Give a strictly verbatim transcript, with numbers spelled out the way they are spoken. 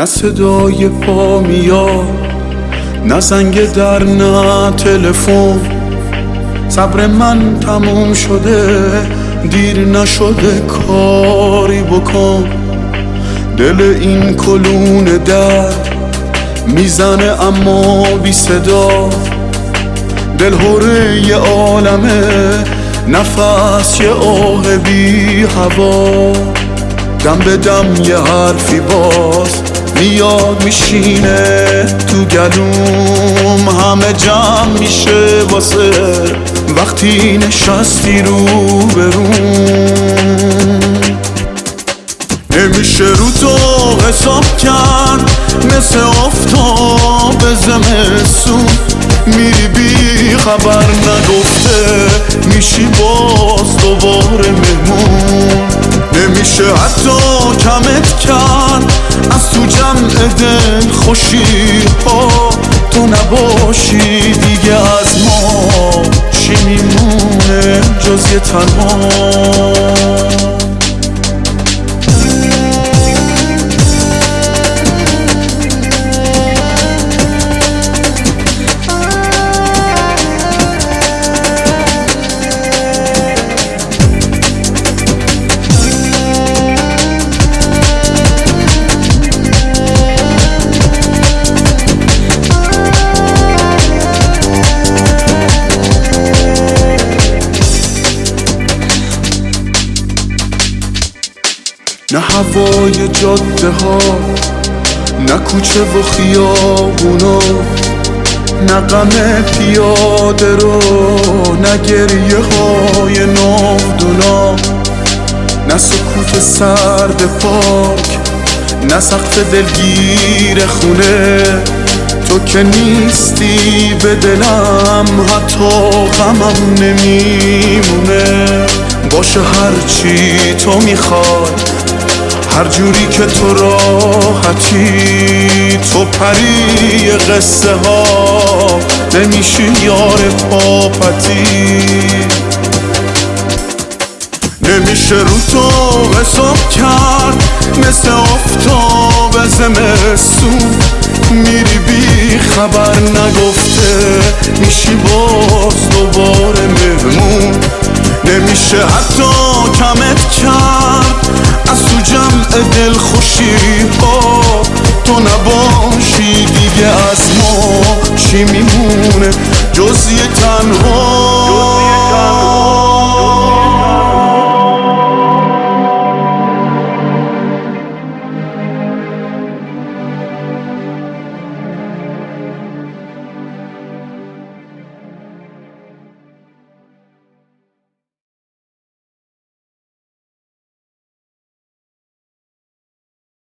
نه صدای پا میاد، نه زنگ در، نه تلفن. صبر من تموم شده، دیر نشده کاری بکن. دل این کلون در میزنه اما بی صدا. دل هوره یه عالمه، نفس یه آه بی هوا. دم به دم یه حرفی باز میاد میشینه تو گلوم. همه جمع میشه واسه وقتی نشستی رو بروم. نمیشه رو تو حساب کرد، مثل آفتاب زمستون. میری بی خبر نگفته، میشی باز دوباره مهمون. نمیشه حتی کمت کرد از تو جمع دل خوشی ها. تو نباشی دیگه از ما چی میمونه جز یه تنها. نه هوای جاده ها، نه کوچه و خیابونا، نه غم پیاده رو، نه گریه های ناودونا. نه سکوت سرد پارک، نه سقف دلگیر خونه. تو که نیستی به دلم، حتی غمم نمیمونه. باشه هرچی تو میخوای، هر جوری که تو راحتی. تو پری قصه ها، نمیشی یار پاپتی. نمیشه رو تو حساب کرد، مثل آفتاب زمستون. میری بی خبر نگفته، میشی باز دوباره مهمون. نمیشه حتی کمت کرد از تو جمع دل خوشی ها. تو نباشی دیگه از ما چی میمونه جز یه تنها.